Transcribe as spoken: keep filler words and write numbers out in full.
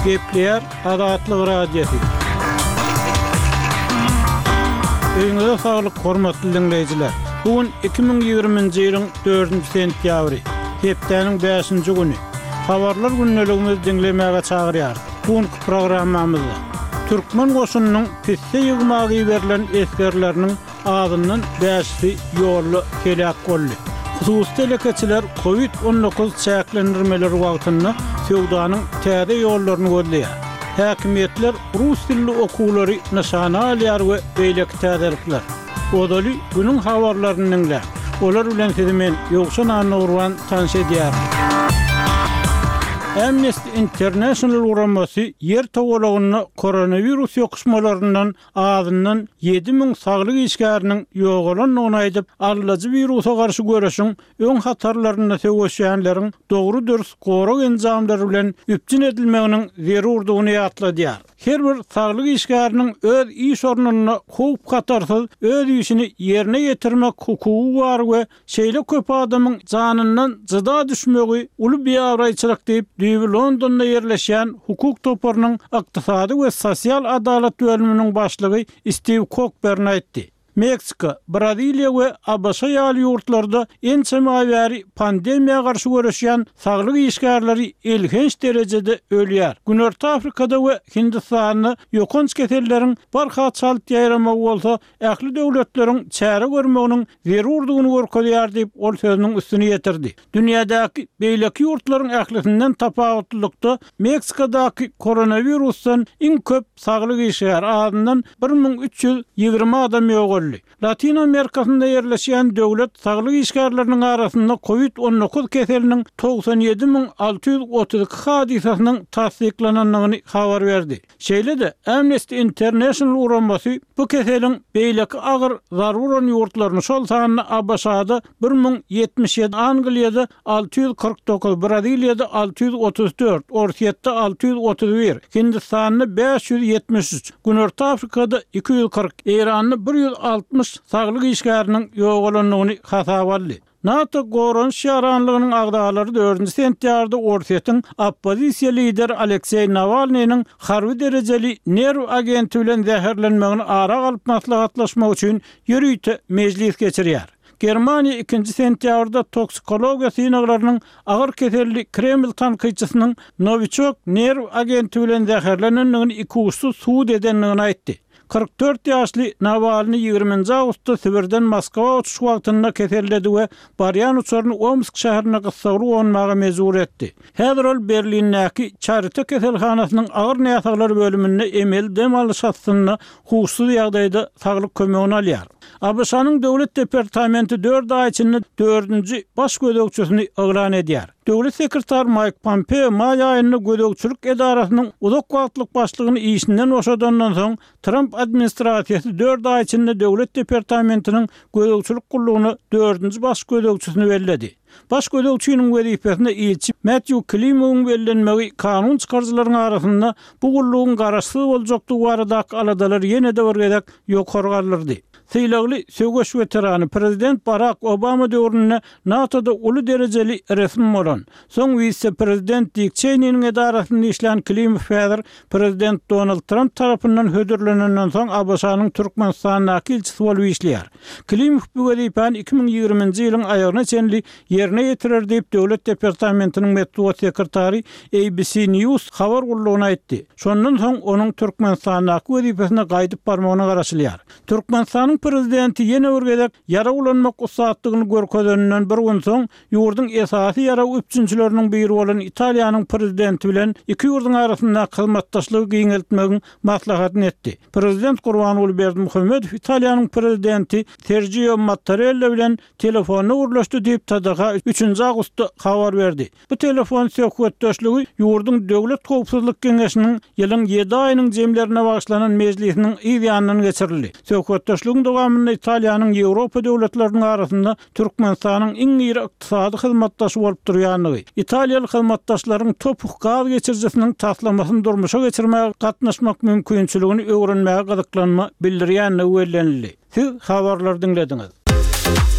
Gepler Adatlyk radiosu. Öňüňizde saglyk, hormatly dinleýijiler. Bugün iki bin ýygrimiňji ýylyň dördünji sentýabry, hepdeniň beşinji güni. Habarlar günneligimizi dinlemäge çagyrýar. Bugünkü programmamyzda Türkmen goşunynyň pisse ýygmagy berilen eskerleriniň adyndan beşi ýolly kelek boldy. Hususy telekeçiler covid on dokuz çäklendirmeleri wagtynda sowdanyň täze ýollaryny gözleýär. Häkimetler rus dilli okuwlary nişana alýar we beýleki täzelikler. Odaly günüň habarlaryny dinle. Olar bilen sizi men Ýogşan Anurwan tanış edýär. Amnesty International uramasy yer tawalagyny koronavirus ýokuşmalaryndan adyndan yedi min saglyk işgäriniň ýogalanyny aýdyp, allyjy virusa garşy görüşiň öň hatarlaryna söwüşýänleriň dogry dürüst gorag enjamlary bilen üpjün edilmeginiň zerurdygyny ýatladýar. Her bir saglyk işgäriniň öz iş ornuny howp katarsyz öz işini ýerine ýetirmek hukugy bar we şeýle köp adamyň janyndan jyda düşmegi uly beýawraýçylyk diýip Düýbi Londonda yerleşen hukuk toparynyň ykdysady we sosial adalet bölüminiň başlygy Steve Cockburn aýtdy. Meksika, Braziliya we A B S ýaly ýurtlarda en semawäri pandemiýa garşy görüşýän saglyk işgärleri ilginç derejede ölýär. Günorta Afrikada we Hindistanyny ýokunç keselleriň barha çalt ýaýramagy bolsa, ähli döwletleriň çäre görmeginiň zerurdygyny görkezýär diýip ol sözüniň üstüne ýetirdi. Dünýädäki beýleki ýurtlaryň ählisinden tapawutlykda Meksikadaky koronavirusdan iň köp saglyk işgär adyndan bir min üç ýüz ýygrima adam ýogaldy. Latin Amerikasynda yerleşen döwlet saglyk işgärleriniň arasynda covid on dokuz keseliniň doksan ýedi min alty ýüz otuz iki hadisasynyň tasdiklananyny habar berdi. Şeýle-de Amnesty International uramasy bu keseliň beýleki agyr zaruran ýurtlaryny şol sanyny A B S-da bir min ýetmiş ýedi, Angliýada alty ýüz kırk dokuz, Braziliýada alty ýüz otuz dört, Orsiýetde alty ýüz otuz bir, Hindistanyny beş ýüz ýetmiş üç, Günorta Afrikada iki ýüz kırk, Iranyny bir ýüz altmış saglyk işgäriniň ýogalanyny hasaba aldy. NATO goran şaranlygynyň agdalary dördünji sentýarda Orsiýetiň oppozisiýa lideri Aleksey Navalnyň harby derejeli nerw agenti bilen zäherlenmegini ara galyp maslahatlaşmak üçin ýürüýte mejlis geçirýär. Germaniýa ikinji sentýarda toksikologiýa synaglarynyň agyr keselli Kreml tanqyçysynyň Novichok nerw agenti bilen zäherlenenligini iki uçsuz suud edenligini aýtdy. kırk dört ýaşly Navalny ýygrimiňji awgustda Sibirden Moskwa uçuş wagtynda keselledi we barýan uçaryny Omsk şäherine gysgary gonmaga mejbur etdi. Häzir ol Berlindäki Charité keselhanasynyň agyr näsaglar bölüminde emel dem alýasyny hukuksuz ýagdaýda saglyk kömegini alýar. A B S-nyň döwlet departamenti dört ay içinde dördünji baş gödekçisini elan edýär. Döwlet sekretary Mike Pompeo may aýynda gödekçilik edarasynyň uzak wagtlyk başlygyny işinden boşadandan soň Trump administrasiýasy dört ay içinde döwlet departamentiniň gödekçilik gullugyny dördünji baş gödekçisini bellädi. Baş gödekçiniň wezipesinde ilçi Matthew Klimowyň bellenmegi kanun çykarjylaryň arasynda bu gullugyň garaşsyz boljakdygy baradaky aladalar ýene-de bir gezek ýokargalyrdy. Syýlagly söwgeş weterany prezident Barack Obama döwründe NATO'da uly derejeli resmi bolan, soň vice-prezident Dick Cheney'niň edarasynda işleýän Klimow häzir prezident Donald Trump tarapyndan hödürlenenden soň A B S-nyň Türkmenistanyň ilçisi bolup işleýär. Klimow bu wezipany iki bin ýygrimiňji ýylyň aýagyna çenli ýerine ýetirer diýip döwlet departamentiniň medeniýet sekretary A B C News habar gullugyna aýtdy. Şondan soň onuň Türkmenistanyň wezipesine gaýdyp barmagyna garaşylýar. Türkmenistanyň prezidenti ýene bir gezek yara ulanmak usatdygyny görkezenden bir gün soň ýurduň esasy yara üpçünçileriniň biri bolan Italiýanyň prezidenti bilen iki ýurduň arasynda hyzmatdaşlygy giňeltmegi maslahatyny etdi. Prezident Gurbanuly Berdimuhammedow Italiýanyň prezidenti Sergio Mattarella bilen telefonna urlaşdy diýip tadaga üçünji awgustda habar berdi. Bu telefon söhbetdeşligi ýurduň döwlet howpsuzlyk kengesiniň ýylyň ýedi aýynyň jemlerine bagşlanan mejlisiniň ýa-da geçirildi. Söhbetdeşligiň dowamında Italiýanyň Ýewropa döwletleriniň arasynda Türkmenistanyň iň ýyry ykdysady hyzmatdaşy bolup durýanlygy, Italiýaly hyzmatdaşlaryň topuk gaz geçirjisiniň taslamasyny durmuşa geçirmäge gatnaşmak mümkinçiligini öwrenmäge gyzyklanma bildirýänligi bellenildi. Siz habarlar dinlediňiz.